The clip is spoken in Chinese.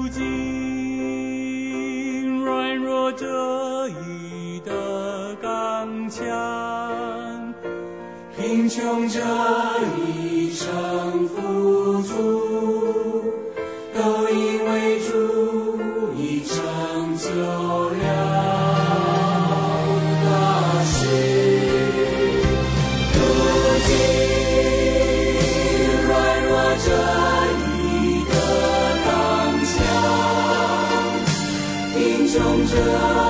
今软弱这一的刚强，贫穷这一生富足，都因为主已成就了大事。如今软弱这一的刚强，贫穷这